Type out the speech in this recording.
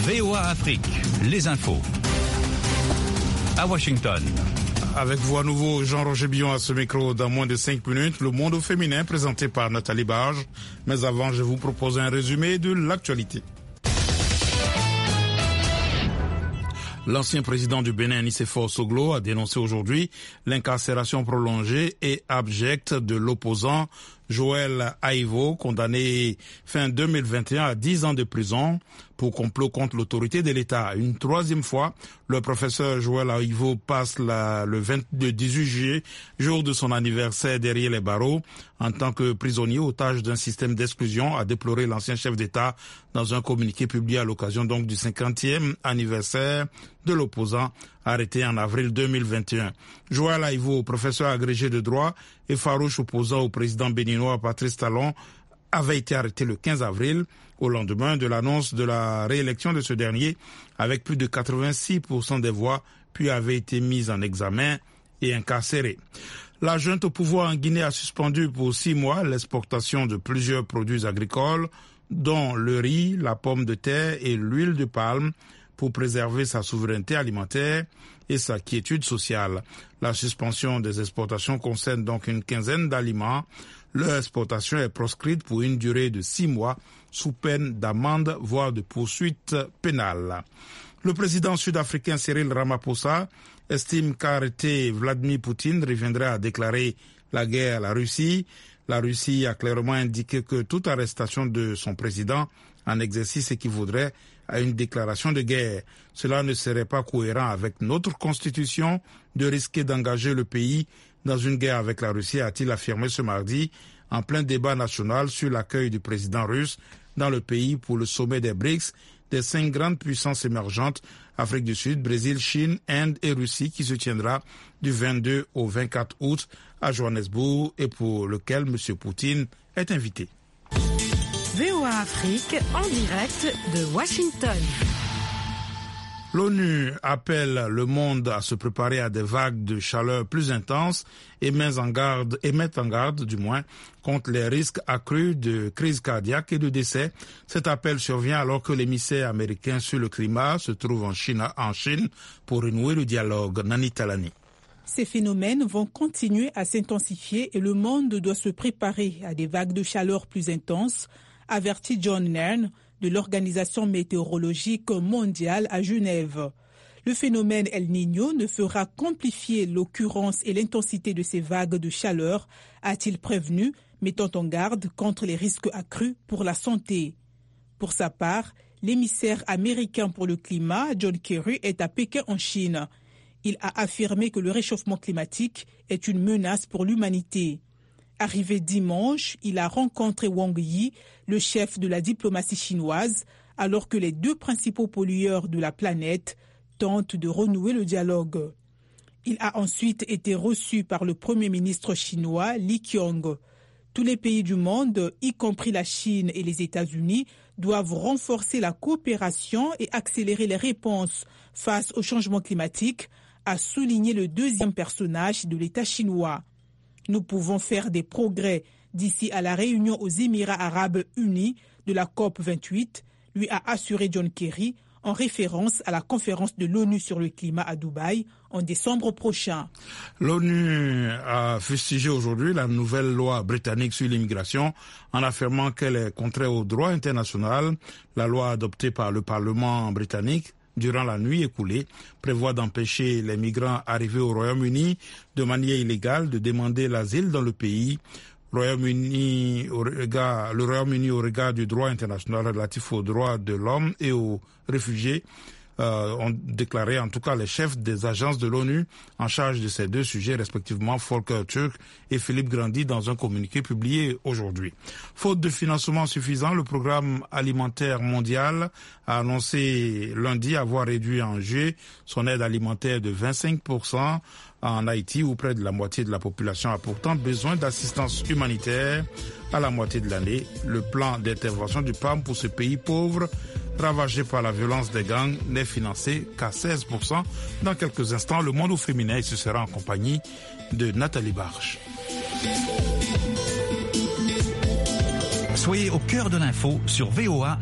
VOA Afrique, les infos. À Washington. Avec vous à nouveau, Jean-Roger Billon à ce micro dans moins de 5 minutes. Le monde au féminin présenté par Nathalie Barge. Mais avant, je vous propose un résumé de l'actualité. L'ancien président du Bénin, Nicéphore Soglo, a dénoncé aujourd'hui l'incarcération prolongée et abjecte de l'opposant Joël Aïvo, condamné fin 2021 à 10 ans de prison pour complot contre l'autorité de l'État. Une troisième fois, le professeur Joël Aïvo passe le 18 juillet, jour de son anniversaire, derrière les barreaux. En tant que prisonnier, otage d'un système d'exclusion, a déploré l'ancien chef d'État dans un communiqué publié à l'occasion donc du 50e anniversaire de l'opposant arrêté en avril 2021. Joël Aïvo, professeur agrégé de droit et farouche opposant au président béninois Patrice Talon, avait été arrêté le 15 avril au lendemain de l'annonce de la réélection de ce dernier avec plus de 86% des voix, puis avait été mis en examen et incarcéré. La junte au pouvoir en Guinée a suspendu pour 6 mois l'exportation de plusieurs produits agricoles, dont le riz, la pomme de terre et l'huile de palme, pour préserver sa souveraineté alimentaire et sa quiétude sociale. La suspension des exportations concerne donc une quinzaine d'aliments. Leur exportation est proscrite pour une durée de 6 mois sous peine d'amende, voire de poursuite pénale. Le président sud-africain Cyril Ramaphosa estime qu'arrêter Vladimir Poutine reviendrait à déclarer la guerre à la Russie. La Russie a clairement indiqué que toute arrestation de son président en exercice équivaudrait à une déclaration de guerre. Cela ne serait pas cohérent avec notre constitution de risquer d'engager le pays dans une guerre avec la Russie, a-t-il affirmé ce mardi en plein débat national sur l'accueil du président russe dans le pays pour le sommet des BRICS, des 5 grandes puissances émergentes, Afrique du Sud, Brésil, Chine, Inde et Russie, qui se tiendra du 22 au 24 août à Johannesburg et pour lequel M. Poutine est invité. VOA Afrique en direct de Washington. L'ONU appelle le monde à se préparer à des vagues de chaleur plus intenses et met en garde contre les risques accrus de crise cardiaque et de décès. Cet appel survient alors que l'émissaire américain sur le climat se trouve en Chine pour renouer le dialogue. Nani Talani. Ces phénomènes vont continuer à s'intensifier et le monde doit se préparer à des vagues de chaleur plus intenses, avertit John Nairn de l'Organisation météorologique mondiale à Genève. Le phénomène El Niño ne fera qu'amplifier l'occurrence et l'intensité de ces vagues de chaleur, a-t-il prévenu, mettant en garde contre les risques accrus pour la santé. Pour sa part, l'émissaire américain pour le climat, John Kerry, est à Pékin en Chine. Il a affirmé que le réchauffement climatique est une menace pour l'humanité. Arrivé dimanche, il a rencontré Wang Yi, le chef de la diplomatie chinoise, alors que les 2 principaux pollueurs de la planète tentent de renouer le dialogue. Il a ensuite été reçu par le Premier ministre chinois Li Qiang. Tous les pays du monde, y compris la Chine et les États-Unis, doivent renforcer la coopération et accélérer les réponses face au changement climatique, a souligné le 2e personnage de l'État chinois. Nous pouvons faire des progrès d'ici à la réunion aux Émirats arabes unis de la COP28, lui a assuré John Kerry en référence à la conférence de l'ONU sur le climat à Dubaï en décembre prochain. L'ONU a fustigé aujourd'hui la nouvelle loi britannique sur l'immigration en affirmant qu'elle est contraire au droit international. La loi adoptée par le Parlement britannique durant la nuit écoulée, prévoit d'empêcher les migrants arrivés au Royaume-Uni de manière illégale de demander l'asile dans le pays. Le Royaume-Uni, au regard du droit international relatif aux droits de l'homme et aux réfugiés, ont déclaré en tout cas les chefs des agences de l'ONU en charge de ces 2 sujets, respectivement Volker Turk et Philippe Grandi, dans un communiqué publié aujourd'hui. Faute de financement suffisant, le programme alimentaire mondial a annoncé lundi avoir réduit en juillet son aide alimentaire de 25% en Haïti, où près de la moitié de la population a pourtant besoin d'assistance humanitaire à la moitié de l'année. Le plan d'intervention du PAM pour ce pays pauvre, ravagé par la violence des gangs, n'est financé qu'à 16%. Dans quelques instants, le monde au féminin, ce sera en compagnie de Nathalie Barge. Soyez au cœur de l'info sur VOA